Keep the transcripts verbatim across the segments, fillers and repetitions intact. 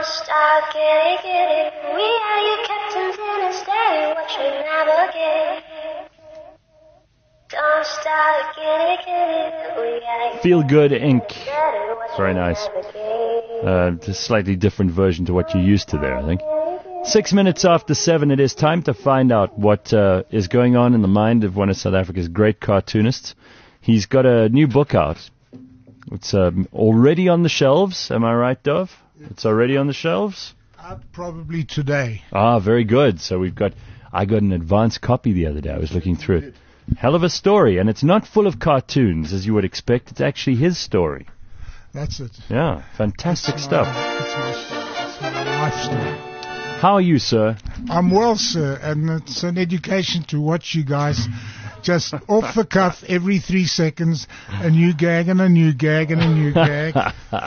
Don't stop, get it, get it. We are your captains in a stay, watch you navigate. Don't stop, get it, get it. We are your Feel Good Incorporated. Very nice. Uh, just a slightly different version to what you're used to there, I think. Six minutes after seven, it is time to find out what uh, is going on in the mind of one of South Africa's great cartoonists. He's got a new book out. It's um, already on the shelves. Am I right, Dov? It's already on the shelves? Out probably today. Ah, very good. So we've got, I got an advance copy the other day. I was looking through it. Hell of a story. And it's not full of cartoons, as you would expect. It's actually his story. That's it. Yeah, fantastic It's stuff. My, it's my story. It's my life story. How are you, sir? I'm well, sir, and it's an education to watch you guys just off the cuff every three seconds, a new gag and a new gag and a new gag.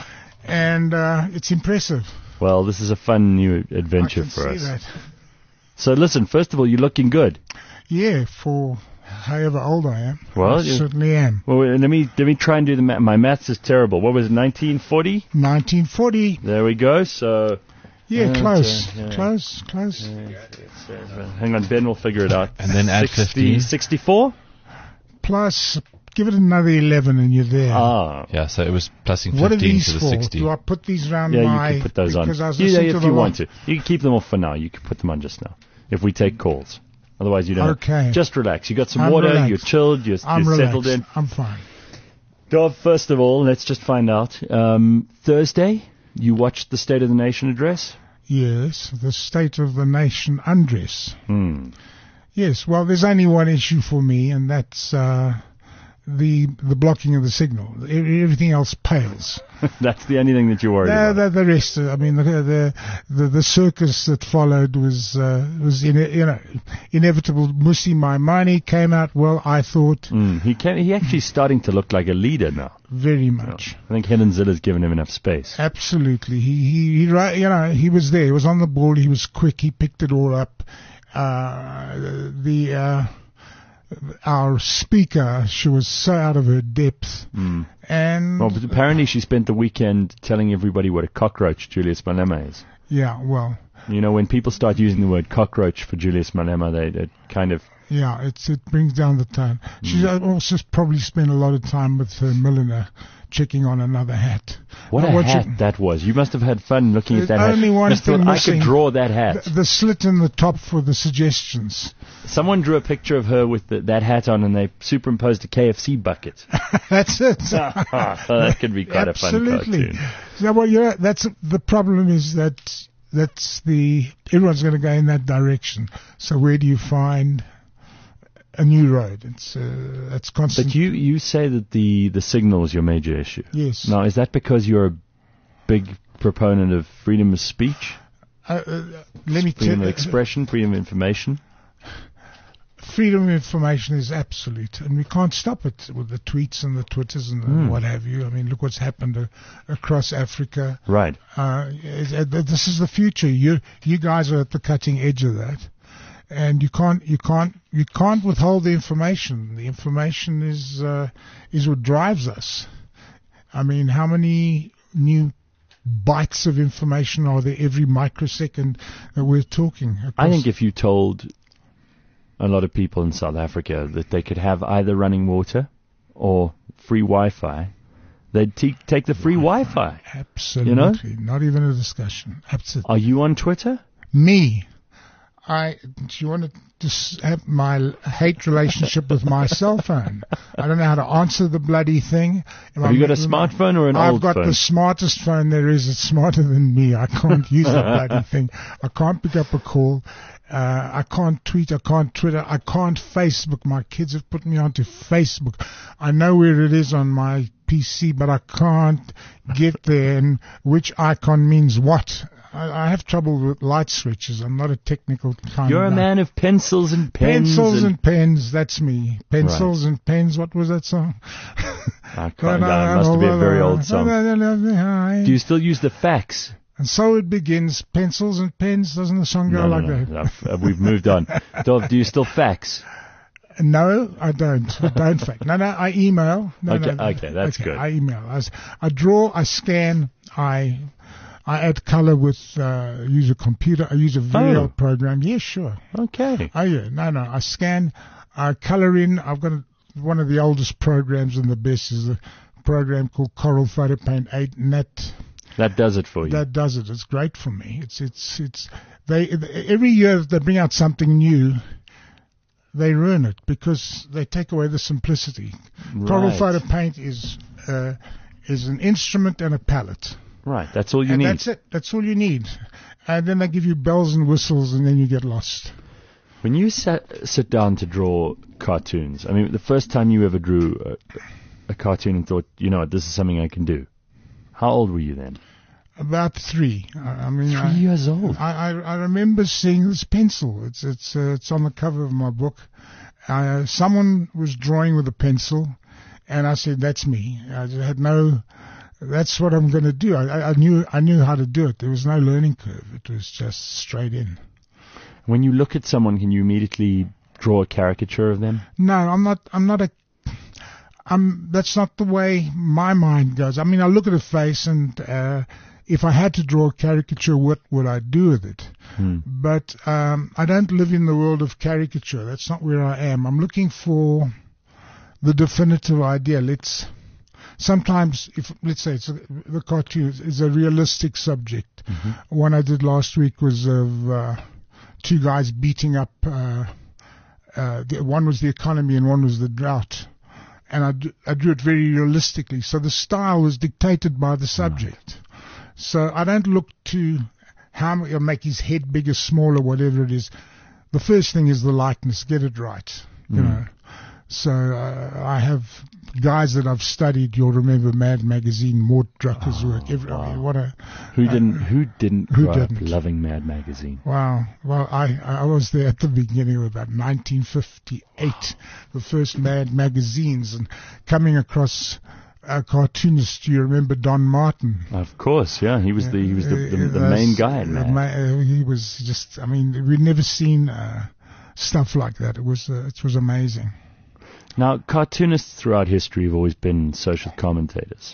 And uh, it's impressive. Well, this is a fun new adventure I can for see us. That. So listen, first of all, you're looking good. Yeah, for however old I am. Well, I you, certainly am. Well, let me let me try and do the math. My maths is terrible. What was it, nineteen forty? nineteen forty. There we go. So yeah, uh, close, uh, yeah. close, close. Yeah, uh, hang on, Ben will figure it out. And then add fifteen. sixty-four? Plus, give it another eleven and you're there. Ah. Yeah, so it was plusing What are fifteen these to the for? sixty. Do I put these round Yeah, my... you can put those on. Because I was Yeah, listening yeah, to if the you one- want to. You can keep them off for now. You can put them on just now. If we take calls. Otherwise, you don't. Okay. Just relax. You got some I'm water. relaxed. You're chilled. You're, I'm you're relaxed. settled in. I'm fine. Dov, first of all, let's just find out. Um, Thursday, you watched the State of the Nation address? Yes, the State of the Nation undress. Hmm. Yes, well, there's only one issue for me, and that's uh, the the blocking of the signal. E- Everything else pales. That's the only thing that you're worried The, about. the, the rest, uh, I mean, the the the, the circus that followed was uh, was in, you know inevitable. Musi Maimane came out well, I thought, Mm, he can, he actually starting to look like a leader now. very much. I think Helen Zilla's given him enough space. Absolutely, he he he ri- you know he was there. He was on the ball. He was quick. He picked it all up. Uh, the uh, our speaker, she was so out of her depth, Mm. and Well, but apparently she spent the weekend telling everybody what a cockroach Julius Malema is. yeah, well, You know, when people start using the word cockroach for Julius Malema, they, they kind of... yeah, it's it brings down the tone. She also probably spent a lot of time with her milliner, checking on another hat. What Now, a what hat you- that was. You must have had fun looking at There's that only hat. one Just thought, thing I missing. could draw that hat. The, the slit in the top for the suggestions. Someone drew a picture of her with the, that hat on, and they superimposed a K F C bucket. That's it. So that could be quite Absolutely. a fun cartoon. So, well, you're, that's the problem is that that's the everyone's going to go in that direction. So where do you find a new road? It's uh, that's constant. But you, you say that the, the signal is your major issue. Yes. Now, is that because you're a big proponent of freedom of speech, Uh, uh, let me tell freedom of you, expression, freedom of information? freedom of information is absolute, and we can't stop it with the tweets and the Twitters and the Hmm. what have you. I mean, look what's happened uh, across Africa. Right. Uh, it- it- this is the future. You you guys are at the cutting edge of that, and you can't you can't you can't withhold the information. The information is uh, is what drives us. I mean, how many new bytes of information are there every microsecond that we're talking? I across- think if you told a lot of people in South Africa that they could have either running water or free Wi-Fi, they'd te- take the free Wi-Fi. Absolutely, not even a discussion. Absolutely. Are you on Twitter? Me, I. Do you want to just have my hate relationship with my cell phone? I don't know how to answer the bloody thing. Have you got a smartphone or an I've old got phone? the smartest phone there is. It's smarter than me. I can't use the bloody thing. I can't pick up a call. Uh, I can't tweet. I can't Twitter. I can't Facebook. My kids have put me onto Facebook. I know where it is on my P C, but I can't get there. And which icon means what? I, I have trouble with light switches. I'm not a technical kind You're of a guy. man of pencils and pens. Pencils and, and pens. That's me. Pencils and pens. What was that song? I can't, that must be a very old song. Do Do you still use the fax? And so it begins. Pencils and pens. Doesn't the song go No, no, like no, that? no. I've- uh, We've moved on. Dov, do you still fax? No, I don't. I don't fake. No, no, I email. No, Okay, no, okay, that's good. I email. I, s- I draw, I scan, I I add color with, uh, use a computer. I use a very Oh. old program. Yeah, sure. Okay. Oh, yeah. No, no. I scan, I color in. I've got a, one of the oldest programs and the best is a program called Coral Photo Paint eight, and that That does it for you. that does it. It's great for me. It's it's it's they every year they bring out something new. They ruin it because they take away the simplicity. Coral Right. Photo Paint is uh, is an instrument and a palette. Right. That's all you and need. that's it. That's all you need. And then they give you bells and whistles, and then you get lost. When you sat, sit down to draw cartoons, I mean, the first time you ever drew a, a cartoon and thought, you know what, this is something I can do. How old were you then? About three. I, I mean, Three I, years old. I, I I remember seeing this pencil. It's it's uh, it's on the cover of my book. Uh, someone was drawing with a pencil, and I said, "That's me." I just had no. That's what I'm going to do. I, I I knew I knew how to do it. There was no learning curve. It was just straight in. When you look at someone, can you immediately draw a caricature of them? No, I'm not. I'm not a. I'm. That's not the way my mind goes. I mean, I look at a face, and uh, if I had to draw a caricature, what would I do with it? Hmm. But um, I don't live in the world of caricature. That's not where I am. I'm looking for the definitive idea. Let's. Sometimes, if let's say it's a, the cartoon is a realistic subject. Mm-hmm. One I did last week was of uh, two guys beating up. Uh, uh, the, one was the economy and one was the drought, and I, d- I drew it very realistically. So the style was dictated by the subject. So I don't look to how I'm gonna make his head bigger, smaller, whatever it is. The first thing is the likeness. Get it right. You Mm. know. So uh, I have guys that I've studied. You'll remember Mad Magazine, Mort Drucker's Oh, work. Every, I wow. mean, what a Who uh, didn't? Who didn't who grow didn't? up loving Mad Magazine? Wow. Well, I I was there at the beginning of about nineteen fifty-eight, the first Mad magazines, and coming across a cartoonist. You remember Don Martin? Of course, yeah. He was the he was the, the, the Uh, main guy in uh, Mad. ma- uh, He was just. I mean, we'd never seen uh, stuff like that. It was uh, it was amazing. Now, cartoonists throughout history have always been social commentators.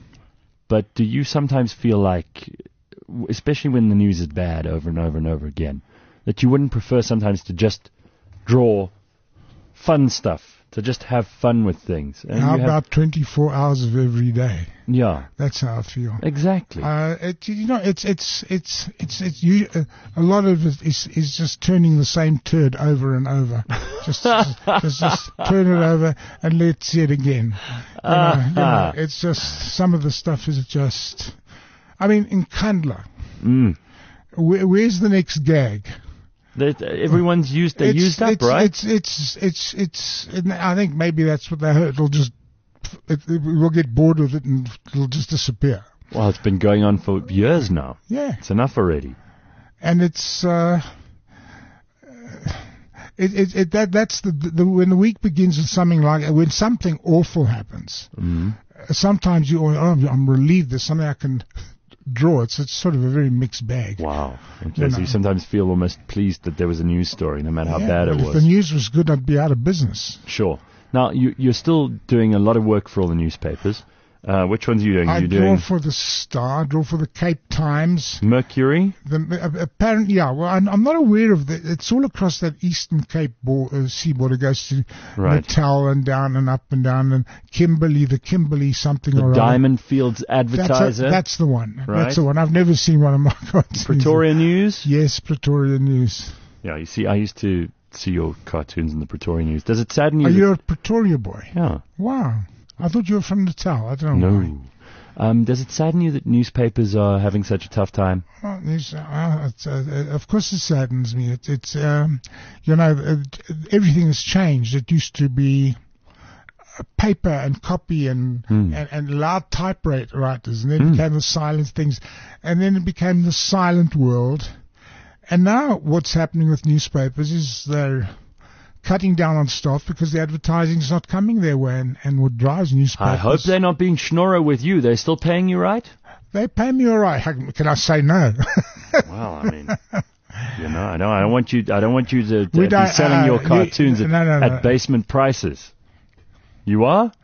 But do you sometimes feel like, especially when the news is bad over and over and over again, that you wouldn't prefer sometimes to just draw fun stuff, to just have fun with things? And How you have- about twenty-four hours of every day? Yeah, That's how I feel. exactly. Uh, it, you know, it's it's it's it's it's you. Uh, a lot of it is is just turning the same turd over and over. Just just, just just turn it over and let's see it again. You know, you know, it's just some of the stuff is just. I mean, in Kandla, mm. where, where's the next gag? That, everyone's used, they're It's- used up, it's, right? It's it's it's it's. it's I think maybe that's what they heard. It'll just. It, it, we'll get bored with it and it'll just disappear. Well, it's been going on for years now. Yeah. It's enough already. And it's uh, it, it, it that that's the, the when the week begins with something like when something awful happens. Mm. uh, Sometimes you oh I'm relieved there's something I can draw. It's it's sort of a very mixed bag. Wow. Okay, You so know. you sometimes feel almost pleased that there was a news story, no matter how Yeah, bad it but was. If the news was good, I'd be out of business. Sure. Now, you, you're still doing a lot of work for all the newspapers. Uh, which ones are you doing? I You're draw doing for the Star, I draw for the Cape Times. Mercury? The, uh, apparently, yeah. Well, I'm, I'm not aware of the. It's all across that Eastern Cape bo- uh, seaboard. It goes to Right. Natal and down and up and down and Kimberley, the Kimberley something The or other. Diamond Fields That's, a, Advertiser? that's the one. Right. That's the one. I've never seen one of my cartoons. Pretoria News? Yes, Pretoria News. Yeah, you see, I used to see your cartoons in the Pretoria News. Does it sadden you? Are that- you a Pretoria boy? Yeah. Wow. I thought you were from Natal. I don't know. why. No. Um, does it sadden you that newspapers are having such a tough time? Well, it's, uh, it's, uh, of course, it saddens me. It, it's, um, you know, uh, everything has changed. It used to be uh, paper and copy and, Hmm. and, and loud typewriters, and then Hmm. it became the silent things, and then it became the silent world. And now what's happening with newspapers is they're cutting down on staff because the advertising's not coming their way, and, and what drives newspapers. I hope they're not being schnorrer with you. They're still paying you right? They pay me all right. How can I say no? Well, I mean, you know, I don't, I don't want you, I don't want you to, to We be don't, selling uh, your you- cartoons at, no, no, no. at basement prices. You are?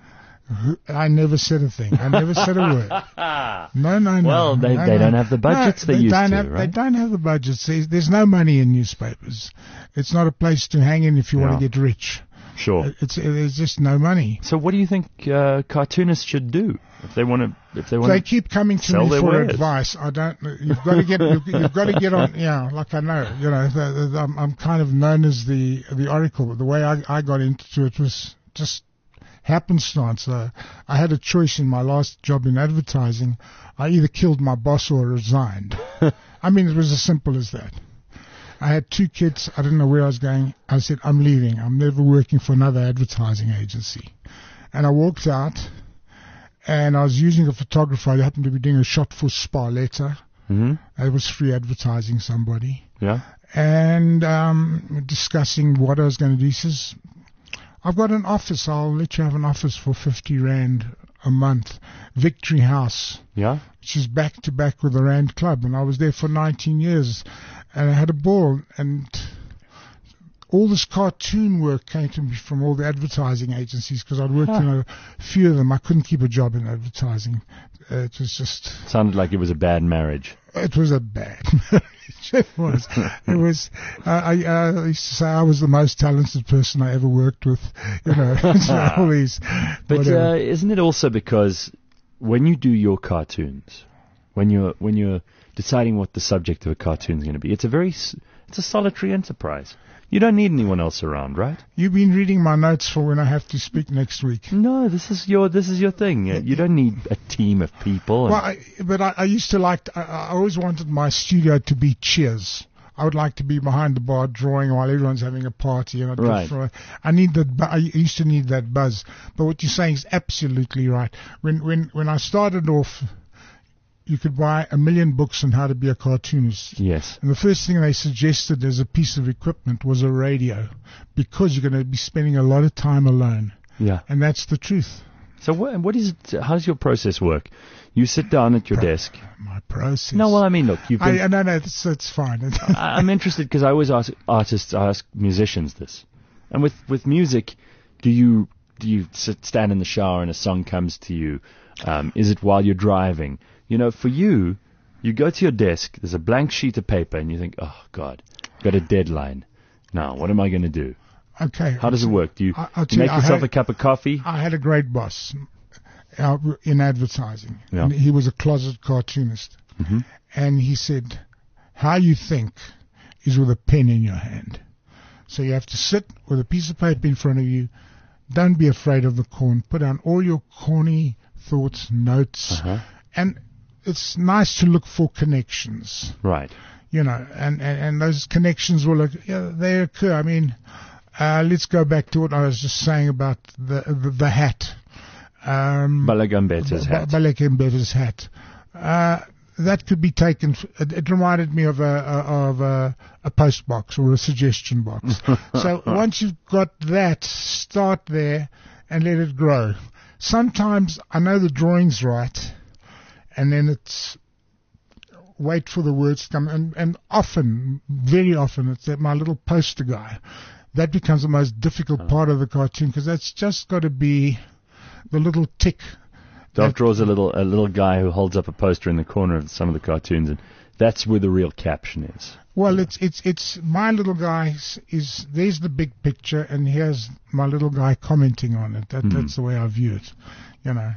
I never said a thing. I never said a word. No, no, no. Well, they, no, they no. don't have the budgets no, they, used don't to, have, right? They don't have the budgets. There's, there's no money in newspapers. It's not a place to hang in if you Yeah. want to get rich. Sure. It's there's just no money. So what do you think uh, cartoonists should do if they want to? If they want They to keep coming to sell me their for wares. advice. I don't. You've got to get. You've, you've got to get on. Yeah, like I know. You know, the, the, I'm, I'm kind of known as the the oracle. But the way I, I got into it was just happenstance. Uh, I had a choice in my last job in advertising. I either killed my boss or resigned. I mean, it was as simple as that. I had two kids. I didn't know where I was going. I said, I'm leaving. I'm never working for another advertising agency. And I walked out, and I was using a photographer. I happened to be doing a shot for Sparletta. Mm-hmm. I was free advertising somebody. Yeah. And um, discussing what I was going to do. He says, I've got an office. I'll let you have an office for fifty rand a month. Victory House, Yeah. which is back to back with the Rand Club. And I was there for nineteen years. And I had a ball, and all this cartoon work came to me from all the advertising agencies because I'd worked Huh. in a few of them. I couldn't keep a job in advertising. Uh, it was just, Sounded like it was a bad marriage. it was a bad marriage. It was. It was. Uh, I, uh, I used to say I was the most talented person I ever worked with. You know, so all these. But whatever. uh, isn't it also because when you do your cartoons, when you're when you're deciding what the subject of a cartoon is going to be, it's a very s- it's a solitary enterprise. You don't need anyone else around, right? You've been reading my notes for when I have to speak next week. No, this is your this is your thing. Uh, You don't need a team of people. and- Well, I, but I, I used to like. To, I, I always wanted my studio to be Cheers. I would like to be behind the bar drawing while everyone's having a party, and I'd go Right. for a- I need that. bu- I used to need that buzz. But what you're saying is absolutely right. When when when I started off, you could buy a million books on how to be a cartoonist. Yes. And the first thing they suggested as a piece of equipment was a radio, because you're going to be spending a lot of time alone, Yeah. and that's the truth. So what what is it, how does your process work? You sit down at your desk. My process. No, well, I mean, look, you've been, I, no, no, it's, it's fine. I- I'm interested because I always ask artists, I ask musicians this. And with, with music, do you do you sit, stand in the shower and a song comes to you? Um, is it while you're driving? You know, for you, you go to your desk, there's a blank sheet of paper, and you think, oh, God, I've got a deadline. Now, what am I going to do? Okay. How does it work? Do you I- I'll tell make you, I yourself had- a cup of coffee? I had a great boss uh, in advertising. Yeah. And he was a closet cartoonist. Mm-hmm. And he said, how you think is with a pen in your hand. So you have to sit with a piece of paper in front of you. Don't be afraid of the corn. Put down all your corny thoughts, notes. Uh-huh. And it's nice to look for connections. Right. You know, and, and, and those connections will, yeah, they occur. I mean, uh, let's go back to what I was just saying about the the, the hat. Um, Balagambeta's hat. Balagambeta's hat. Uh, that could be taken. It, it reminded me of a, a of a, a post box or a suggestion box. So once you've got that, start there and let it grow. Sometimes I know the drawing's right, and then it's wait for the words to come. And, and often, very often, it's that my little poster guy. That becomes the most difficult part of the cartoon because that's just got to be the little tick. Dov that- draws a little a little guy who holds up a poster in the corner of some of the cartoons, and that's where the real caption is. Well, it's it's it's my little guy is, is there's the big picture, and here's my little guy commenting on it. That Mm. that's the way I view it, you know.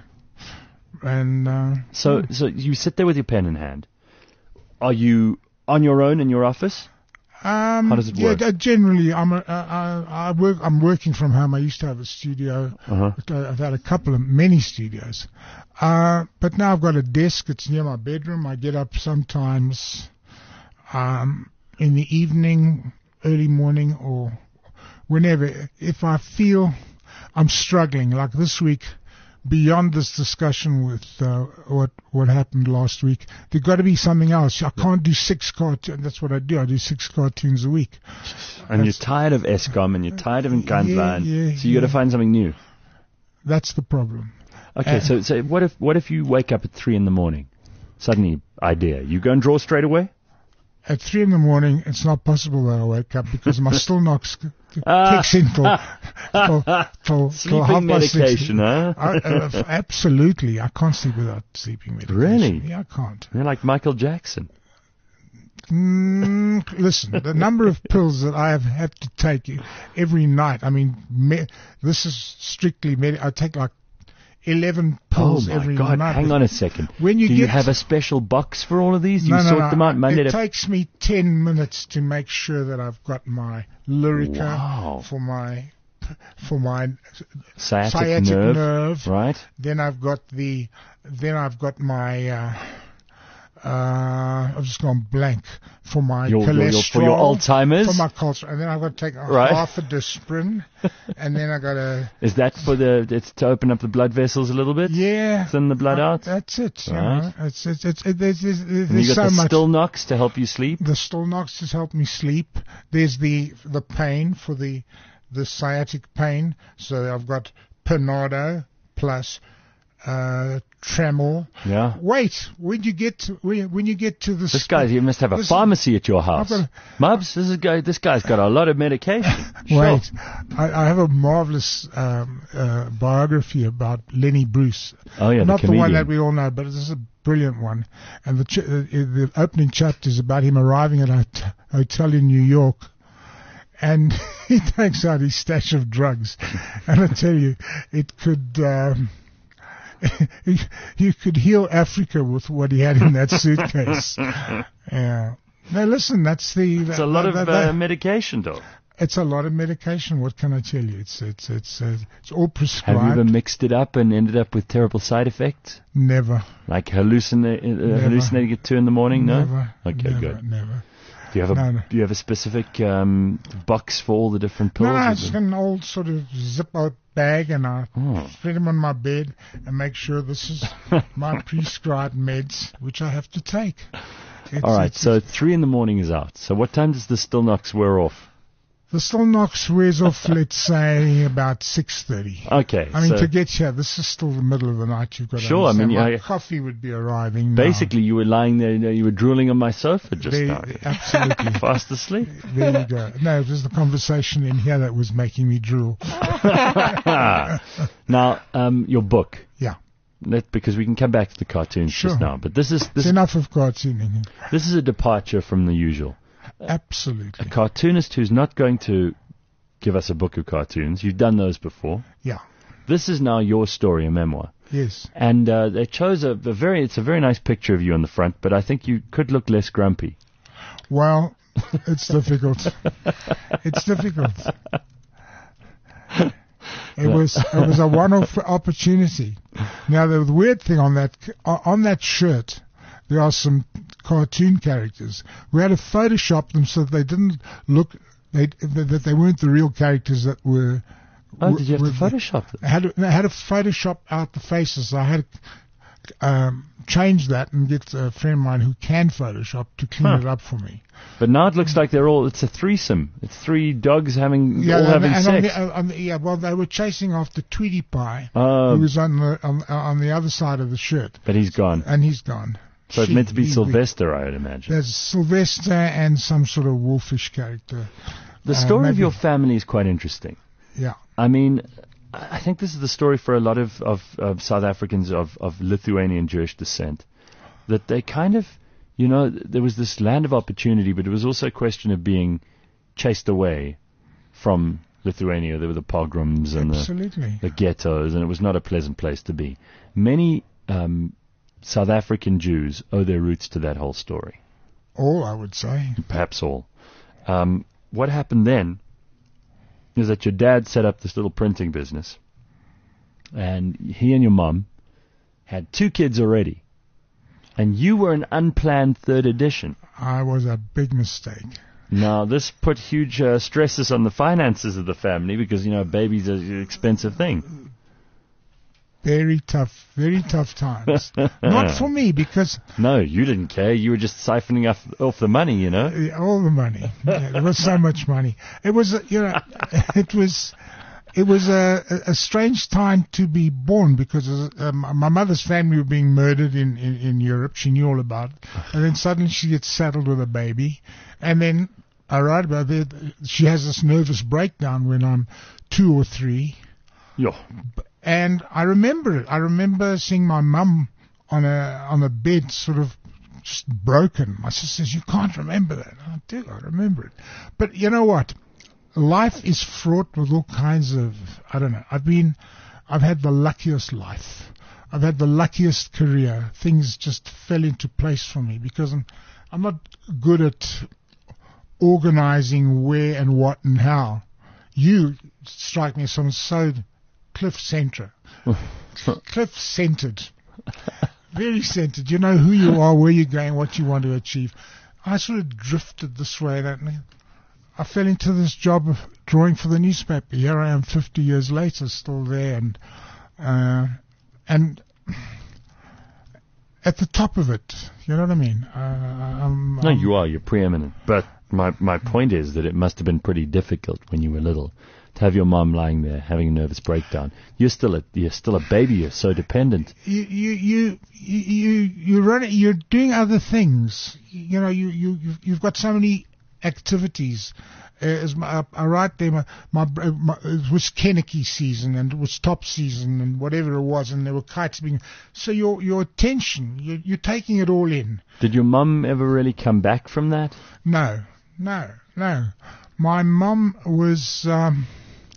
And uh, So so you sit there with your pen in hand. Are you on your own in your office? um, How does it yeah, work? uh, generally, I'm a, uh, I work. I'm working from home. I used to have a studio. Uh-huh. Uh, I've had a couple of many studios, uh, but now I've got a desk. It's near my bedroom. I get up sometimes um, in the evening, early morning, or whenever. If I feel I'm struggling, like this week, beyond this discussion with uh, what what happened last week, there's got to be something else. I can't do six cartoons. That's what I do. I do six cartoons a week. And you're That's- tired of ESCOM and you're tired of Nkandla, and Yeah, yeah, so you got to yeah. find something new. That's the problem. Okay, Uh, so so what if what if you wake up at three in the morning? Suddenly, idea. You go and draw straight away? At three in the morning, it's not possible that I wake up because my still knocks uh, kicks in till till, till, till half Sleeping past six. medication, huh? I, uh, absolutely, I can't sleep without sleeping medication. Really? Yeah, I can't. You're like Michael Jackson. Mm, listen, the number of pills that I have had to take every night. I mean, me, this is strictly med- I take like eleven pills oh my every God! night. Hang on a second. When you Do get you have a special box for all of these? Do you no, no, sort no, them out Monday It to takes me ten minutes to make sure that I've got my Lyrica Wow. for my for my sciatic, sciatic nerve, nerve. right? Then I've got the then I've got my uh, uh, I've just gone blank for my Your, your, cholesterol, your, for your Alzheimer's. for my cholesterol, and then I've got to take a Right. half a Disprin, and then I got to Is that for the? It's to open up the blood vessels a little bit. yeah, Thin the blood uh, out. That's it. You Right. know, it's it's it's it, there's, there's, there's And you got so the much. Stilnox to help you sleep. The Stilnox has helped me sleep. There's the the pain for the the sciatic pain. So I've got Panado plus uh, Tramor. Yeah. Wait, when you get to when, when you get to the This guy, you must have a this- pharmacy at your house. got a- Mubs, this is guy. This guy's got a lot of medication. Sure. Wait, I, I have a marvelous um, uh, biography about Lenny Bruce. Oh yeah, Not the the, one comedian. that we all know, but this is a brilliant one. And the ch- uh, the opening chapter is about him arriving at a t- hotel in New York, and he takes out his stash of drugs. And I tell you, it could. Um, you could heal Africa with what he had in that suitcase. Yeah. Now listen, that's the. It's a lot that, of that, that, uh, medication, though. it's a lot of medication. What can I tell you? It's it's it's uh, it's all Have prescribed. you ever mixed it up and ended up with terrible side effects, Never. like hallucina- uh, hallucinating at two in the morning? No. Never. Okay, never, good. Never. Do you have a No, no. Do you have a specific um, box for all the different pills? No, no, Is it's it- an old sort of zip-out bag, and I Oh. spread them on my bed and make sure this is my prescribed meds, which I have to take. It's, All right, it's- so three in the morning is out. So what time does the Stilnox wear off? the Stilnox wears off, let's say, about six thirty. Okay, I mean, so to get here, this is still the middle of the night. You've got to Sure, I understand. mean, my yeah, coffee would be arriving now. basically you were lying there, you know, you were drooling on my sofa just There- now. absolutely. Fast asleep. There you go. No, it was the conversation in here that was making me drool. Now, um, your book. Yeah. Let, because we can come back to the cartoons Sure. just now, but this is It's this enough of cartooning. this is a departure from the usual. A Absolutely. cartoonist who's not going to give us a book of cartoons. You've done those before. Yeah. This is now your story, a memoir. Yes. And uh, they chose a, a very, it's a very nice picture of you on the front, but I think you could look less grumpy. Well, it's difficult. It's difficult. It was it was a one-off opportunity. Now the weird thing on that on that shirt, there are some cartoon characters. We had to Photoshop them so that they didn't look they that they weren't the real characters that were. Oh, did you have were- to Photoshop them? I had to, I had to Photoshop out the faces. I had to um, change that and get a friend of mine who can Photoshop to clean Huh. it up for me. But now it looks like they're all, it's a threesome. It's three dogs having, all and- having and sex. On the, uh, on the, yeah, well, they were chasing after Tweety Pie, Oh, who was on the on, on the other side of the shirt, but he's gone. and he's gone. So it's She- meant to be he- Sylvester, I would imagine. There's Sylvester and some sort of wolfish character. The uh, story of maybe- your family is quite interesting. Yeah. I mean, I think this is the story for a lot of, of, of South Africans of, of Lithuanian Jewish descent. That they kind of, you know, there was this land of opportunity, but it was also a question of being chased away from Lithuania. There were the pogroms and the, Absolutely. the ghettos, and it was not a pleasant place to be. Many um, South African Jews owe their roots to that whole story, All, I would say. perhaps all. Um, what happened then is that your dad set up this little printing business, and he and your mum had two kids already, and you were an unplanned third edition. I was a big mistake. Now, this put huge uh, stresses on the finances of the family because, you know, babies are an expensive thing. Very tough, very tough times. Not for me, because No, you didn't care. You were just siphoning off, off the money, you know. uh, all the money. Yeah, there was so much money. It was, uh, you know, it was, it was a, a, a strange time to be born because uh, my mother's family were being murdered in, in, in Europe. She knew all about it. And then suddenly she gets saddled with a baby. And then All right, but it- she has this nervous breakdown when I'm two or three. Yo. And I remember it. I remember seeing my mum on a on a bed, sort of just broken. My sister says, "You can't remember that." I do. I remember it. But you know what? Life is fraught with all kinds of. I don't know. I've been, I've had the luckiest life. I've had the luckiest career. Things just fell into place for me because I'm, I'm not good at organizing where and what and how. You strike me as someone so cliff-centered. Cliff-centered. Very centered. You know who you are, where you're going, what you want to achieve. I sort of drifted this way. That I fell into this job of drawing for the newspaper. Here I am fifty years later, still there, and uh, and at the top of it. You know what I mean? Uh, I'm, No, I'm, you are. You're preeminent. But my my point is that it must have been pretty difficult when you were little to have your mom lying there having a nervous breakdown. You're still a you're still a baby. You're so dependent. You you you you you run. You're doing other things. You know, you you you've- you've got so many activities. Uh, as my, I write there, my, my, my it was Kennecky season and it was top season and whatever it was, and there were kites being. So your your attention, you, you're taking it all in. Did your mum ever really come back from that? No, no, no. My mum was. Um,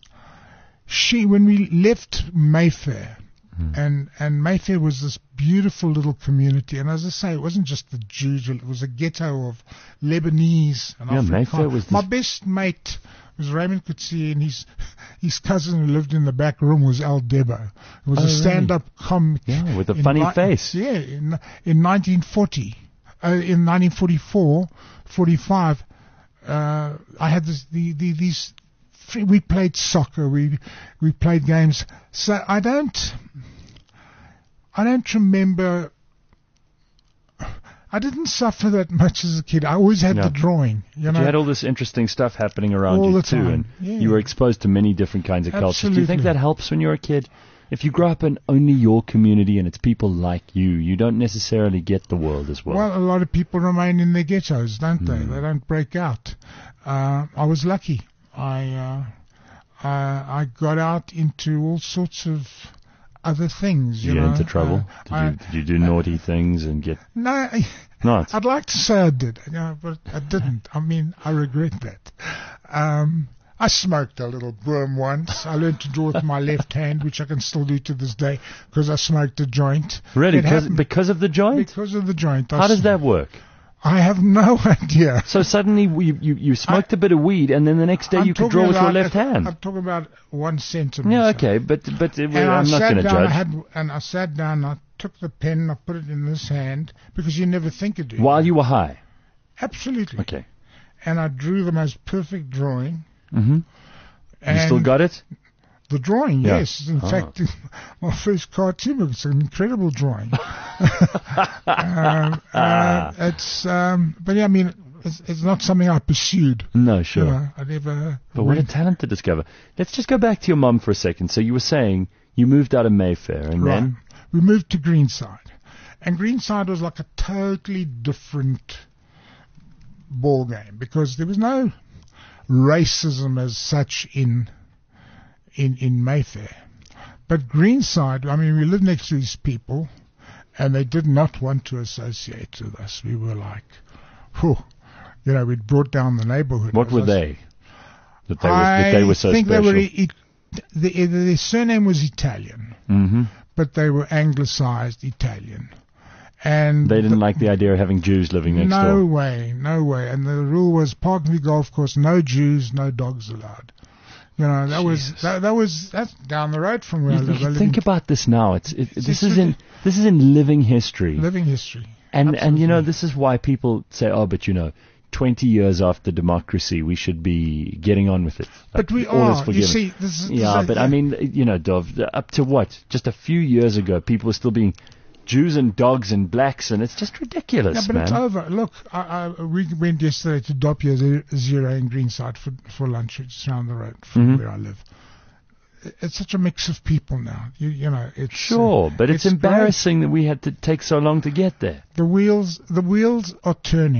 she when we left Mayfair. And and Mayfair was this beautiful little community, and as I say, it wasn't just the Jews; it was a ghetto of Lebanese and Yeah, Afrikaans. Mayfair was this- My best mate was Raymond Coetzee, and his his cousin who lived in the back room was Al Debo. He was Oh, a really? stand-up comic. Yeah, with a in funny ni- face. Yeah, in in nineteen forty, uh, in nineteen forty-four, forty-five, uh, I had this the, the these. We played soccer. We we played games. So I don't. I don't remember. I didn't suffer that much as a kid. I always had No. the drawing. You But know. you had all this interesting stuff happening around All you the too, time, and yeah. you were exposed to many different kinds of cultures. Do you think Absolutely. that helps when you're a kid? If you grow up in only your community and it's people like you, you don't necessarily get the world as well. Well, a lot of people remain in their ghettos, don't they? Hmm. They don't break out. Uh, I was lucky. I uh, uh, I got out into all sorts of other things. did You you get know? into trouble? Uh, did, I- you, did you do naughty things and get No, I- not? I'd like to say I did, you know, but I didn't. I mean, I regret that. Um, I smoked a little broom once. I learned to draw with my left hand, which I can still do to this day because I smoked a joint. Really? It Because, happened because of the joint? because of the joint. I How does sm- that work? I have no idea. So suddenly you, you, you smoked a bit of weed and then the next day I'm you could talking draw with your about- left hand. I'm talking about one centimeter. Yeah, okay, but but it, And I I'm not sat going to down, I judge. had, and I sat down, I took the pen, I put it in this hand, because you never think of doing While that. you were high. Absolutely. Okay. And I drew the most perfect drawing. Mm-hmm. You And still got it? the drawing, Yeah. yes. In Ah. fact, my first cartoon book, it's an incredible drawing. um, uh, it's, um, but yeah, I mean, it's, it's not something I pursued. No, sure. You know, I never. But what a went- talent to discover. Let's just go back to your mum for a second. So you were saying you moved out of Mayfair and Right. then? We moved to Greenside. And Greenside was like a totally different ball game because there was no racism as such in in in Mayfair. But Greenside, I mean, we lived next to these people and they did not want to associate with us. We were like, whew, you know, we'd brought down the neighborhood. What As were I they? That they were, that they were so I think special. they were, it, the, their surname was Italian, hmm but they were anglicized Italian. And They didn't the- like the idea of having Jews living next no door. way, no way. And the rule was Parkview Golf Course, no Jews, no dogs allowed. You know, that was Jesus. that, that was that's down the road from where You, I live. you I live think in about this now. It's it, It's this just is in this is in living history, living history. and and you know absolutely. this is why people say, oh, but you know, twenty years after democracy, we should be getting on with it. Like, But we all is are. You forgiven. see, this is, this Yeah, is- but I mean, you know, Dov, up to what? Just a few years ago, people were still being Jews and dogs and blacks, and it's just ridiculous, Yeah, but man. it's over. Look, I, I, we went yesterday to Doppia Ze- Zero in Greenside for for lunch. It's around the road from Mhm. where I live. It's such a mix of people now. You, you know, it's Sure, uh, but it's, great. embarrassing that we had to take so long to get there. The wheels, the wheels are turning.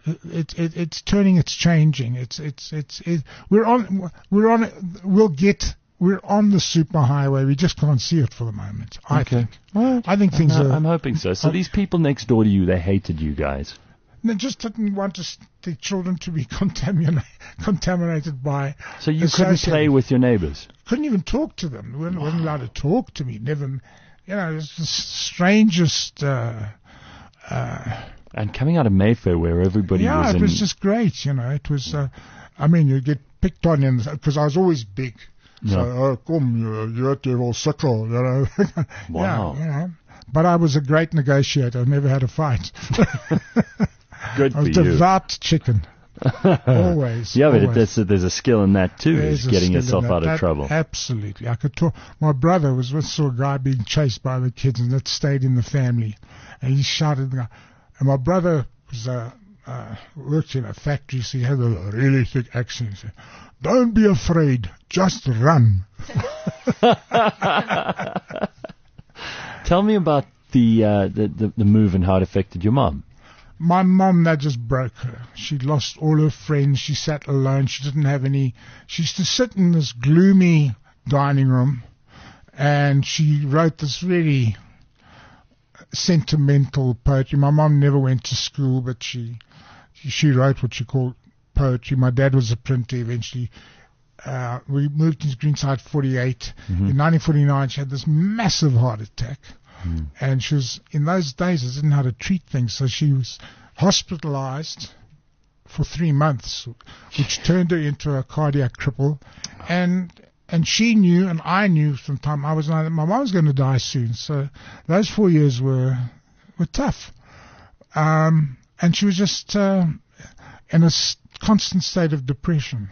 It, it, it's turning, it's changing. It's, it's, it's, it, we're on, we're on, we'll get, we're on the superhighway. We just can't see it for the moment. I Okay. think. Well, I think things I'm, are. I'm hoping so. So I- these people next door to you, they hated you guys. They just didn't want us, the children to be contaminated, contaminated by. So you couldn't associated- play with your neighbors. Couldn't even talk to them. They weren't, weren't allowed to talk to me. Never, you know, it was the strangest. Uh, uh, And coming out of Mayfair, where everybody yeah, was it in... was just great. You know, it was. Uh, I mean, you get picked on in because I was always big. So, Yeah. oh, come, you, you're at your old sickle, you know. Wow. Yeah, you know. But I was a great negotiator. I never had a fight. Good I was for you. devout chicken. Always. Yeah, but it, always. there's a, there's a skill in that too, There's is a getting skill in yourself that. out of That- trouble. Absolutely. I could talk. My brother was once saw a guy being chased by the kids, and that stayed in the family. And he shouted, at the guy. And my brother was uh, uh, worked in a factory, so he had a really thick accent. He said, "Don't be afraid, just run." Tell me about the, uh, the, the the move and how it affected your mom. My mum, that just broke her. She'd lost all her friends. She sat alone. She didn't have any. She used to sit in this gloomy dining room, and she wrote this really sentimental poetry. My mum never went to school, but she she wrote what she called poetry. My dad was a printer eventually. Uh, we moved into Greenside forty-eight. Mm-hmm. In nineteen forty-nine, she had this massive heart attack. Mm. And she was, in those days, I didn't know how to treat things, so she was hospitalized for three months, which turned her into a cardiac cripple. And and she knew, and I knew from time I was like, my mom was going to die soon. So those four years were were tough. Um, and she was just uh, in a s- constant state of depression.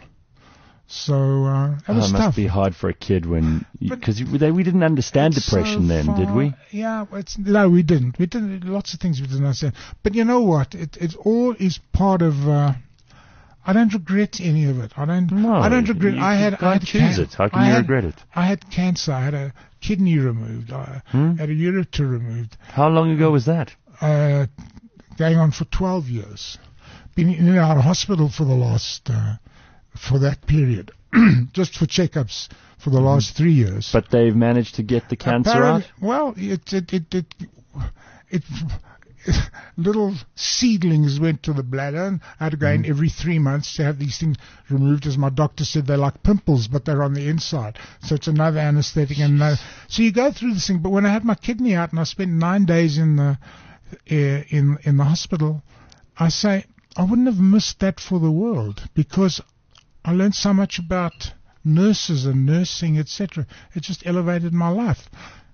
So uh, that Oh, was it must tough. be hard for a kid when... But- Because we didn't understand It's depression so then, did far- we? Yeah, it's, no, we didn't. We didn't. Lots of things we didn't understand. But you know what? It it all is part of. Uh, I don't regret any of it. I don't. No, I don't regret. you- I had. you I had can't choose can- it. How can I you had- regret it? I had cancer. I had a kidney removed. I Hmm? had a ureter removed. How long ago was that? Uh, going on for twelve years. Been in and out of hospital for the last uh, for that period. Just for checkups for the last three years. But they've managed to get the cancer Apparently- out? Well, it it it it, it little seedlings went to the bladder, and I had to go in every three months to have these things removed. As my doctor said, they're like pimples, but they're on the inside. So it's another anesthetic and another. So you go through this thing. But when I had my kidney out and I spent nine days in the uh, in in the hospital, I say I wouldn't have missed that for the world, because I learned so much about nurses and nursing, et cetera. It just elevated my life.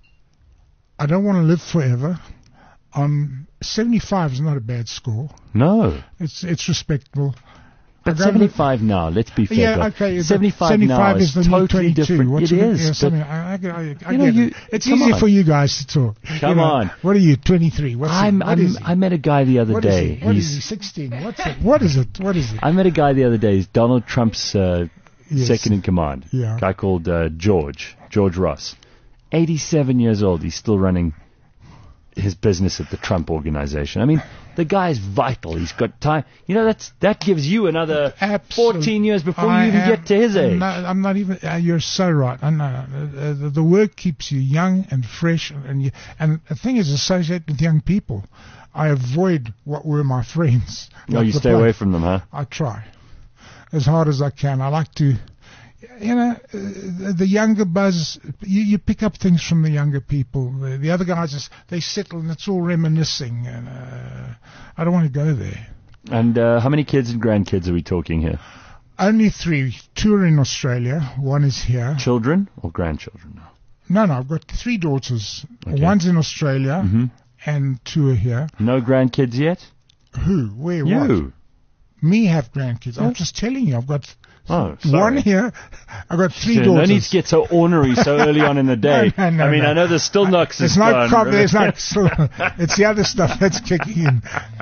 I don't want to live forever. Um, seventy-five is not a bad score. No. It's it's respectable. But I go to- seventy-five now, let's be fair. Yeah, though. okay. the seventy-five, now is, is the new totally twenty-two. different. What's It the- is. yeah, but something- I, I, I, I You know, get you- it. It's come easier on. for you guys to talk. Come You know, on. What are you, twenty-three? What's I'm, it? What I'm, is he? I met a guy the other What is day. he? What is He's- he? sixteen. What's it? What is it? What is it? I met a guy the other day. He's Donald Trump's uh, Yes. second in command. Yeah. A guy called uh, George, George Ross. eighty-seven years old. He's still running his business at the Trump organization. I mean, the guy's vital. He's got time. You know, that's that gives you another Absolute- fourteen years before I you even am- get to his age. No, I'm not even. Uh, you're so right. I know. Uh, the, the work keeps you young and fresh, and you, and the thing is associated with young people. I avoid what were my friends. No, Like you the stay bloke. away from them, huh? I try as hard as I can. I like to, you know, uh, the, the younger buzz. You, you pick up things from the younger people. The, the other guys, just, they settle and it's all reminiscing. And uh, I don't want to go there. And uh, how many kids and grandkids are we talking here? Only three. Two are in Australia. One is here. Children or grandchildren? No, no, I've got three daughters. Okay. One's in Australia, Mm-hmm. and two are here. No grandkids yet? Who? Where? What? You. Me have grandkids. Yeah. I'm just telling you. I've got Oh, one sorry. here. I've got three So daughters. no need to get so ornery so early on in the day. No, no, no, I mean, no. I know the still knocks is It's not gone. coffee. It's not. It's the other stuff that's kicking in.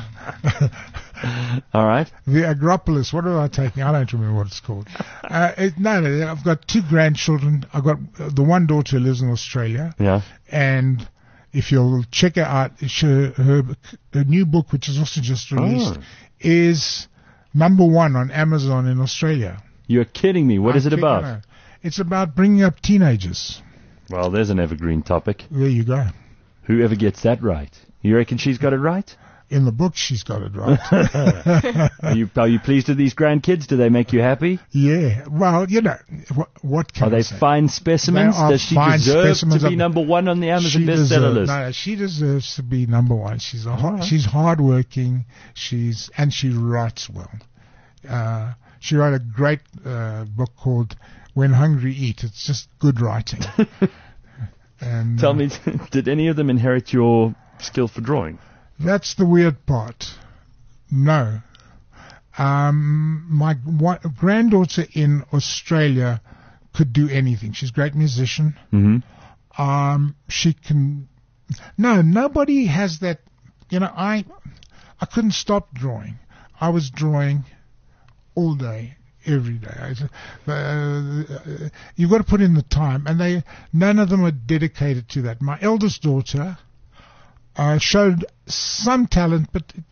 All right. The Agropolis. What am I taking? I don't remember what it's called. Uh, it, no, no. I've got two grandchildren. I've got uh, the one daughter who lives in Australia, Yeah. and if you'll check her out, she, her, her new book, which is also just released, Oh. is number one on Amazon in Australia. You're kidding me. What I'm is it kidding about? her. It's about bringing up teenagers. Well, there's an evergreen topic. There you go. Whoever gets that right. You reckon she's got it right? In the book, she's got it right. Are you are you pleased with these grandkids? Do they make you happy? Yeah. Well, you know, what, what can Are they I say? fine specimens? They are Does she fine deserve specimens to be of- number one on the Amazon She bestseller deserves, list? no, she deserves to be number one. She's a hard, Alright. she's hardworking. She's and she writes well. Uh, she wrote a great uh, book called When Hungry Eat. It's just good writing. and Tell uh, me, did any of them inherit your skill for drawing? That's the weird part. No. Um, my one, granddaughter in Australia could do anything. She's a great musician. Mm-hmm. Um, she can. No, nobody has that. You know, I, I couldn't stop drawing. I was drawing all day, every day. I, uh, you've got to put in the time, and they none of them are dedicated to that. My eldest daughter uh, showed some talent, but it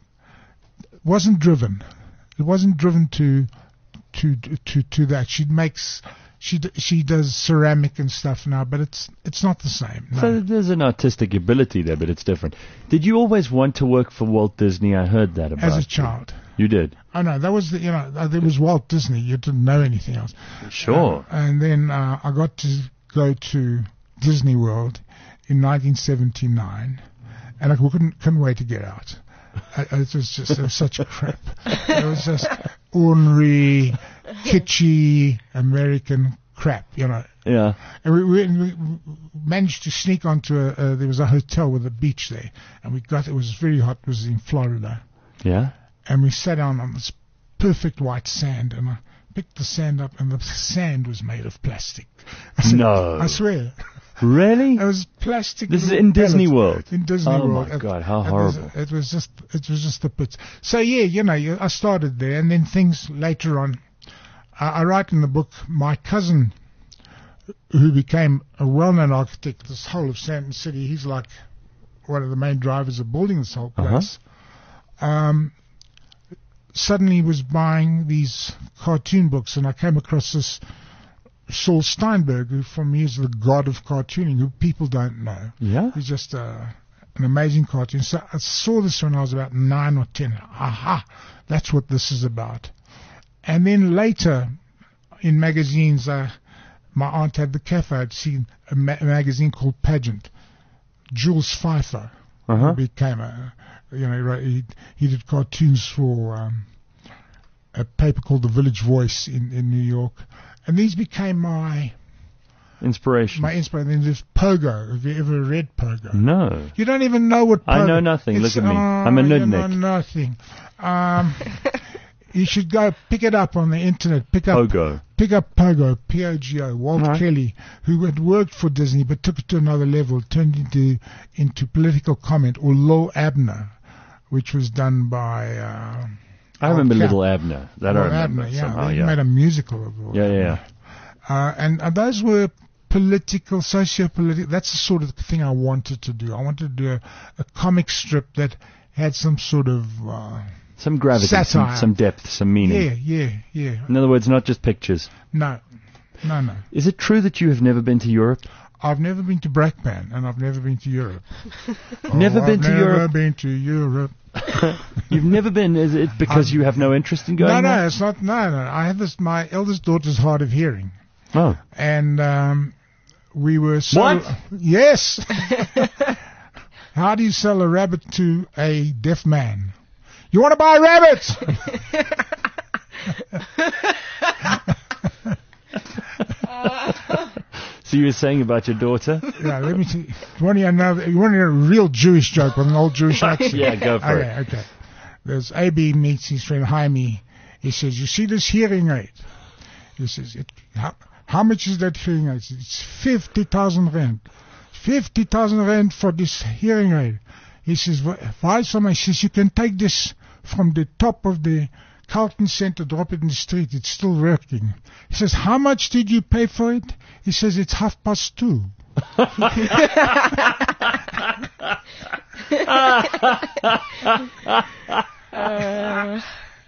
wasn't driven. It wasn't driven to to to to that. She makes. She d- she does ceramic and stuff now, but it's it's not the same. No. So there's an artistic ability there, but it's different. Did you always want to work for Walt Disney? I heard that about As a you. child, You did? I know that was the you know uh, there was Walt Disney. You didn't know anything else. Sure. Uh, and then uh, I got to go to Disney World in nineteen seventy-nine, and I couldn't couldn't wait to get out. I, it was just it was such crap. It was just ornery, kitschy American crap, you know. Yeah. And we, we, we managed to sneak onto a, uh, there was a hotel with a beach there, and we got, it was very hot, it was in Florida, Yeah? and we sat down on this perfect white sand, and I picked the sand up, and the sand was made of plastic. I said, No. I swear. Really? It was plastic. This is little in Disney pellets. World? In Disney Oh, World. my It- God, how it was- horrible. It was just, it was just the pits. So yeah, you know, you- I started there, and then things later on. I, I write in the book, my cousin, who became a well-known architect, this whole of Sandton City, he's like one of the main drivers of building this whole Uh-huh. place. Um, suddenly was buying these cartoon books, and I came across this Saul Steinberg, who for me is the god of cartooning, who people don't know. Yeah? He's just uh, an amazing cartoon. So I saw this when I was about nine or ten. Aha, that's what this is about. And then later, in magazines, uh, my aunt had the cafe. I'd seen a, ma- a magazine called Pageant. Jules Pfeiffer Uh-huh. became a, you know, he, wrote- he, he did cartoons for um, a paper called The Village Voice in, in New York. And these became my Inspiration. my inspiration. Then there's Pogo. Have you ever read Pogo? No. You don't even know what Pogo I know nothing. It's- Look at me. oh, I'm a you nudnik. know nothing. Um, you should go pick it up on the internet. Pick up Pogo. Pick up Pogo, P O G O, Walt Right. Kelly, who had worked for Disney but took it to another level, turned into into political comment, or Lil Abner, which was done by. Uh, I remember Cap. Little Abner. That I Lil remember Abner, yeah, somehow, they yeah. made a musical of Lil Yeah, yeah, Abner. yeah. Uh, and uh, those were political, socio-political. That's the sort of thing I wanted to do. I wanted to do a, a comic strip that had some sort of uh, Some gravity, some, satire. some depth, some meaning. yeah, yeah, yeah. In other words, not just pictures. No, no, no. Is it true that you have never been to Europe? I've never been to Brakpan, and I've never been to Europe. Never oh, been I've to never Europe? been to Europe. You've never been. Is it because I'm- you have no interest in going No, no, there? it's not. No, no. I have this. My eldest daughter's hard of hearing, Oh. and um, we were so. What? Yes. How do you sell a rabbit to a deaf man? You want to buy rabbits? So you were saying about your daughter? Yeah, let me see. You want to hear another? You want to hear a real Jewish joke with an old Jewish accent? Yeah, go for okay, Okay. There's A B meets his friend Jaime. He says, "You see this hearing aid?" He says, it, how, "How much is that hearing aid?" He says, "It's fifty thousand rand. Fifty thousand rand for this hearing aid." He says, "Why so much?" He says, "You can take this from the top of the Carlton Center, drop it in the street. It's still working." He says, "How much did you pay for it?" He says, "It's half past two." uh,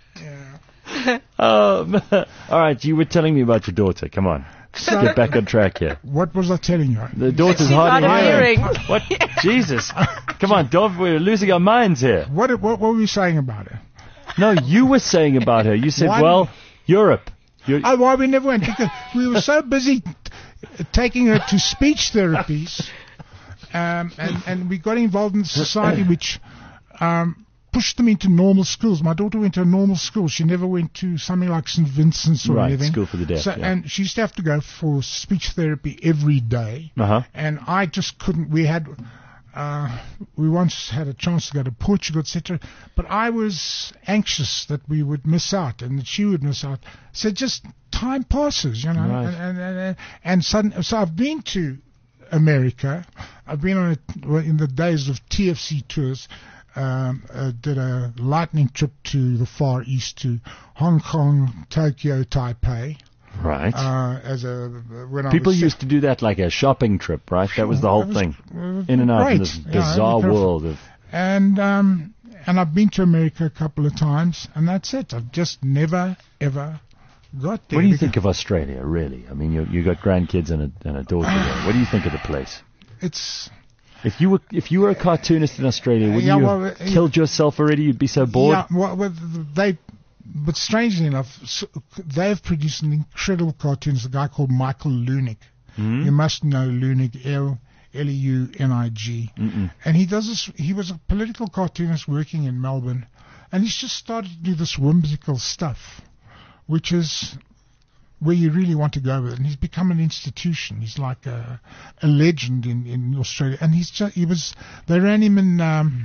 Um, all right, you were telling me about your daughter. Come on. So, Get back on track here. what was I telling you? The daughter's She's hard hard of of hearing. hearing. What? Jesus. Come on, Dov, we're losing our minds here. What, what, what were we saying about her? No, you were saying about her. You said, Why- well, Europe. You're, Oh, why we never went? Because we were so busy t- taking her to speech therapies, um, and, and we got involved in society which um, pushed them into normal schools. My daughter went to a normal school. She never went to something like Saint Vincent's or Right, anything. school for the deaf, So, yeah. And she used to have to go for speech therapy every day. uh-huh. And I just couldn't. We had, uh, we once had a chance to go to Portugal, et cetera. But I was anxious that we would miss out and that she would miss out. So just time passes, you know. Right. And and and, and sudden, so I've been to America. I've been on a, well, in the days of T F C tours. Um, uh, did a lightning trip to the Far East, to Hong Kong, Tokyo, Taipei. Right. Uh, as a when I People was used to do that like a shopping trip, right? That was the whole It was- thing. it was In and out in great. this Yeah, bizarre it was world of... And um, and I've been to America a couple of times, and that's it. I've just never ever got there. What do you because think of Australia, really? I mean, you you got grandkids and a, and a daughter there. What do you think of the place? It's If you were if you were a cartoonist in Australia, wouldn't Yeah, you well, have uh, killed yourself already? You'd be so bored. yeah. Well, well, they, but strangely enough, s- they've produced an incredible cartoonist. A guy called Michael Lunig. Hmm? You must know Lunig. L L E U N I G. Mm-mm. And he does this. He was a political cartoonist working in Melbourne, and he's just started to do this whimsical stuff, which is where you really want to go with it. And he's become an institution. He's like a, a legend in, in Australia. And he's just, he was, they ran him in, um,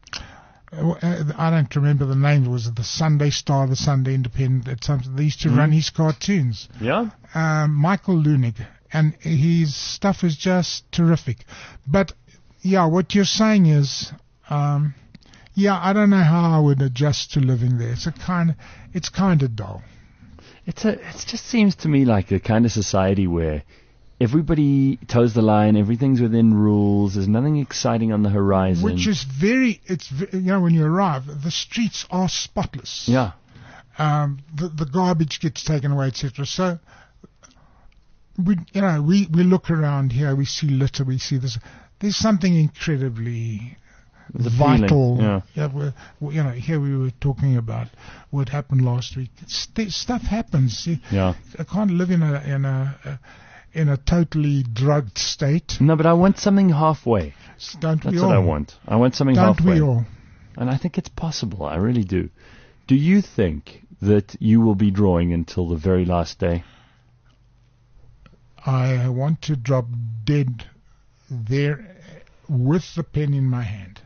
uh, I don't remember the name. Was it the Sunday Star, the Sunday Independent? It's something. They used to run his cartoons. Yeah. Um, Michael Lunig. And his stuff is just terrific. But, yeah, what you're saying is, um, yeah, I don't know how I would adjust to living there. It's a kind of, it's kind of dull. It's a. It just seems to me like the kind of society where everybody toes the line, everything's within rules. There's nothing exciting on the horizon. Which is very, it's ve- you know, when you arrive, the streets are spotless. yeah. Um, the the garbage gets taken away, et cetera. So we, you know, we we look around here, we see litter, we see this. There's something incredibly The vital. feeling, Yeah, we're, we- you know, here we were talking about what happened last week. St- stuff happens. You- Yeah. I can't live in a in a. a in a totally drugged state. No, but I want something halfway. Don't That's we what all? I want. I want something Don't halfway. we all? And I think it's possible. I really do. Do you think that you will be drawing until the very last day? I want to drop dead there with the pen in my hand.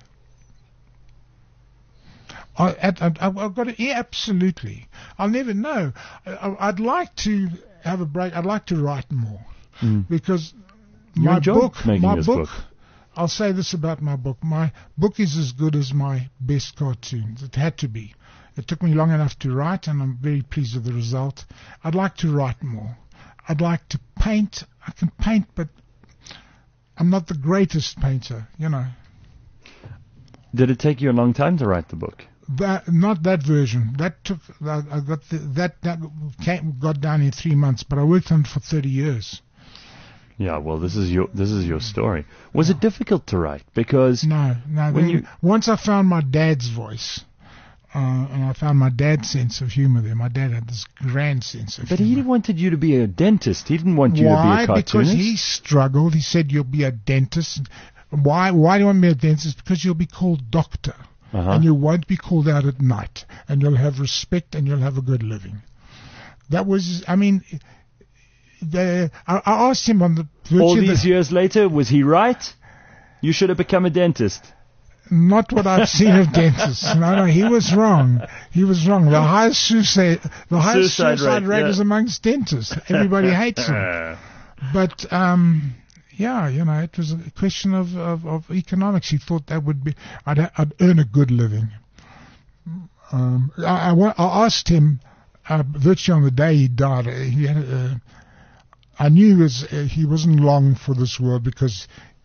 I, I, I, I've got to, yeah, absolutely. I'll never know. I, I'd like to have a break. I'd like to write more Mm. because You my enjoy book, making my this book, book. I'll say this about my book. My book is as good as my best cartoons. It had to be. It took me long enough to write, and I'm very pleased with the result. I'd like to write more. I'd like to paint. I can paint, but I'm not the greatest painter, you know. Did it take you a long time to write the book? That, not that version. That took. I I got the, that that came, got done in three months, but I worked on it for thirty years. Yeah, well, this is your this is your story. Was it difficult to write? Because No, no. When they- you- once I found my dad's voice, uh, and I found my dad's sense of humor there. My dad had this grand sense of but humor. he wanted you to be a dentist. He didn't want you Why? to be a Because cartoonist. he struggled. He said, "You'll be a dentist." Why? Why do you want me a dentist? Because you'll be called doctor, Uh-huh. and you won't be called out at night, and you'll have respect, and you'll have a good living. That was, I mean, the, I, I asked him on the virtue All of these the, years later, was he right? You should have become a dentist. not what I've seen of dentists. No, no, he was wrong. He was wrong. The highest suicide, the highest Suicide suicide, rate, rate, yeah. is amongst dentists. Everybody hates them. But um, yeah, you know, it was a question of, of, of economics. He thought that would be I'd, ha- I'd earn a good living. Um, I, I, wa- I asked him uh, virtually on the day he died. uh, He had, uh, I knew he was uh, he wasn't long for this world because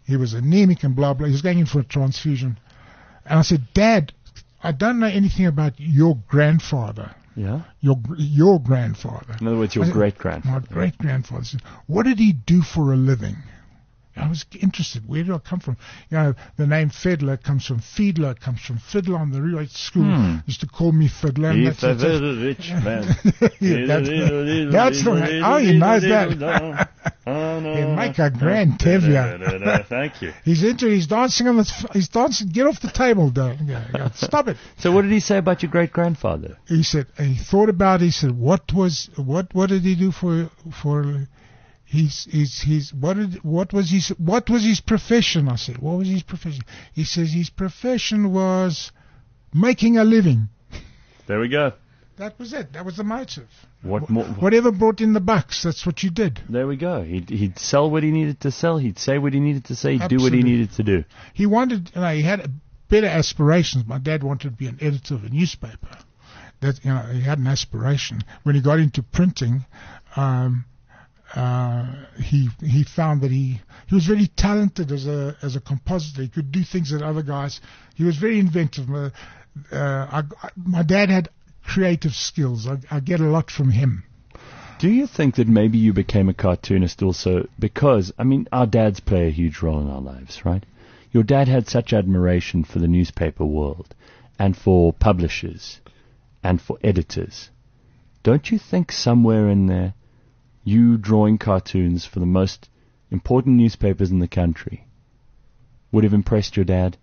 he was anemic and blah, blah. He was going in for a transfusion. And I said, Dad, I don't know anything about your grandfather. Yeah? Your your grandfather. In other words, your I said, great-grandfather. My great-grandfather. I said, what did he do for a living? I was interested. Where did I come from? You know, the name Fiddler comes from Fiedler. It comes from Fiddler on the real at school. Hmm. Used to call me Fiddler. and If that's- I that's- were a rich man. Yeah, that's, that's the way. Oh, he knows that. He'll make a grand Tevye. Thank you. He's into. He's dancing on the. He's dancing. Get off the table, though. Yeah, yeah, stop it. So what did he say about your great-grandfather? He said. He thought about it. He said, "What was? What? What did he do for? For? He's. He's. He's. What did? What was his? What was his profession?" I said, "What was his profession?" He says his profession was making a living. There we go. That was it. That was the motive. What more? Whatever brought in the bucks, that's what you did. There we go. He'd, he'd sell what he needed to sell. He'd say what he needed to say. He'd do what he Absolutely. needed to do. He wanted, you know, he had better aspirations. My dad wanted to be an editor of a newspaper. That, you know, he had an aspiration. When he got into printing, um, uh, he he found that he he was very talented as a as a compositor. He could do things that other guys. He was very inventive. Uh, uh, I, I, my dad had creative skills. I, I get a lot from him. Do you think that maybe you became a cartoonist also because, I mean, our dads play a huge role in our lives, right? Your dad had such admiration for the newspaper world and for publishers and for editors. Don't you think somewhere in there, you drawing cartoons for the most important newspapers in the country would have impressed your dad?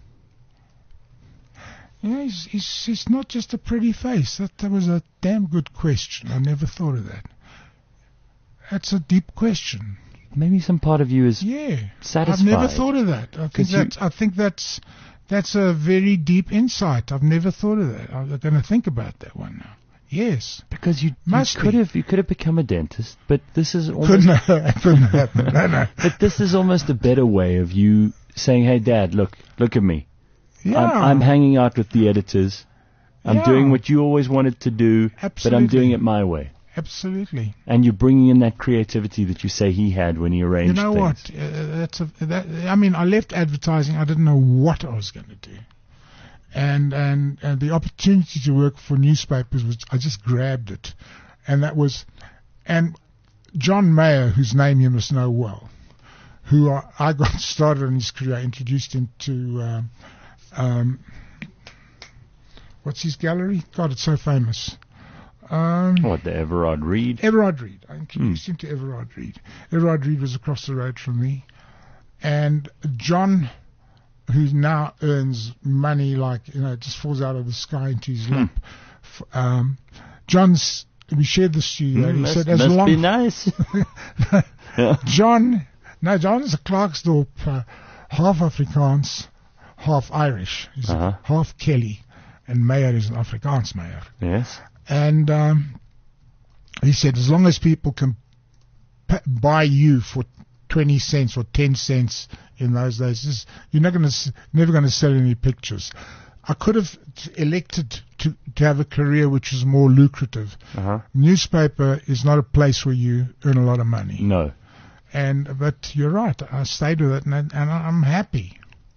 Yeah, he's, he's, he's not just a pretty face. That, that was a damn good question. I never thought of that. That's a deep question. Maybe some part of you is Yeah, satisfied. I've never thought of that. I think 'Cause you- that's, I think that's that's a very deep insight. I've never thought of that. I'm going to think about that one now. Yes, Because you, you Must could be. have you could have become a dentist, but this is almost couldn't couldn't happen. No, no. but this is almost a better way of you saying, "Hey, Dad, look, look at me. Yeah, I'm, I'm hanging out with the editors. I'm Yeah. doing what you always wanted to do, but I'm Absolutely. doing it my way." absolutely. And you're bringing in that creativity that you say he had when he You arranged know things. what? Uh, that's a, that, I mean, I left advertising. I didn't know what I was going to do, and, and and the opportunity to work for newspapers was I just grabbed it, and that was, and John Mayer, whose name you must know well, who I, I got started in his career. I introduced him to, um, um, what's his gallery? God, it's so famous. Um, What, the Everard Reed? Everard Reed. I introduced him to Everard Reed. Everard Reed was across the road from me. And John, who now earns money like, you know, it just falls out of the sky into his lap. F- Um, John's, we shared the studio. and he must said, as must long be nice. Yeah. John, no, John's a Clarksdorp, uh, half Afrikaans, half Irish. He's Uh-huh. half Kelly. And Meyer is an Afrikaans Meyer. Yes. And um, he said, as long as people can p- buy you for twenty cents or ten cents in those days, this, you're not going to, never going to sell any pictures. I could have t- elected to, to have a career which is more lucrative. Uh-huh. Newspaper is not a place where you earn a lot of money. No. And but you're right. I stayed with it, and, I, and I'm happy.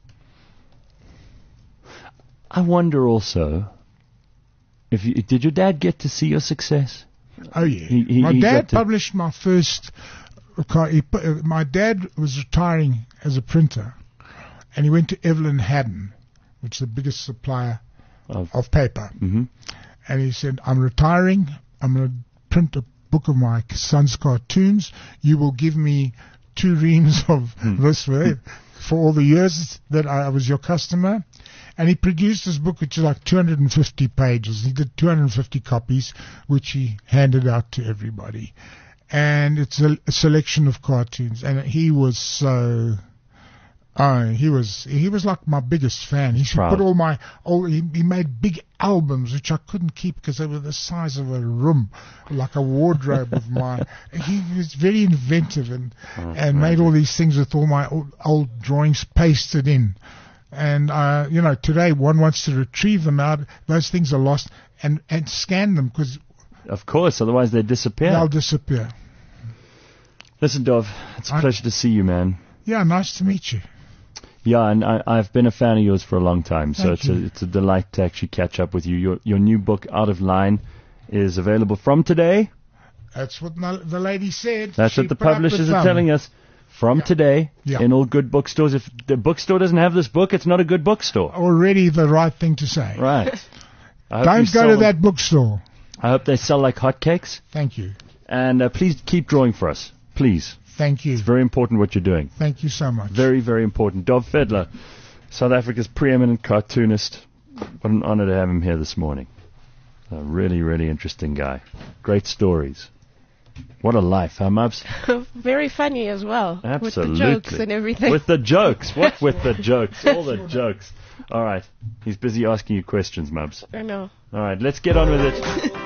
I wonder also, if you, did your dad get to see your success? Oh yeah. He- he- my he got dad to- published my first. car- He, pu- uh, my dad was retiring as a printer, and he went to Evelyn Haddon, which is the biggest supplier Of, of paper. hmm And he said, "I'm retiring. I'm going to print a book of my son's cartoons. You will give me two reams of Hmm. this for, for all the years that I was your customer." And he produced this book, which is like two hundred fifty pages. He did two hundred fifty copies, which he handed out to everybody. And it's a, a selection of cartoons. And he was so... Oh, he was he was like my biggest fan. He should Proud. put all my... all he, he made big albums, which I couldn't keep because they were the size of a room, like a wardrobe of mine. He was very inventive and, and made all these things with all my old, old drawings pasted in. And, uh, you know, today one wants to retrieve them out. Those things are lost and, and scan them because Of course, otherwise they disappear. they'll disappear. Listen, Dov, it's a I- pleasure to see you, man. Yeah, nice to meet you. Yeah, and I, I've been a fan of yours for a long time, so Thank it's you. a, it's a delight to actually catch up with you. Your your new book, Out of Line, is available from today. That's what my, the lady said. That's She what the put up publishers are thumb. telling us. From Yeah. today, Yeah. in all good bookstores. If the bookstore doesn't have this book, it's not a good bookstore. Already the right thing to say. Right. I hope you Don't go sell to them- that bookstore. I hope they sell like hotcakes. Thank you. And uh, please keep drawing for us. Please. Thank you. It's very important what you're doing. Thank you so much. Very, very important. Dov Fedler, South Africa's preeminent cartoonist. What an honor to have him here this morning. A really, really interesting guy. Great stories. What a life, huh, Mubs? Very funny as well. Absolutely. With the jokes and everything. With the jokes. What with the jokes? All the jokes. All right. He's busy asking you questions, Mubs. I know. All right, let's get on with it.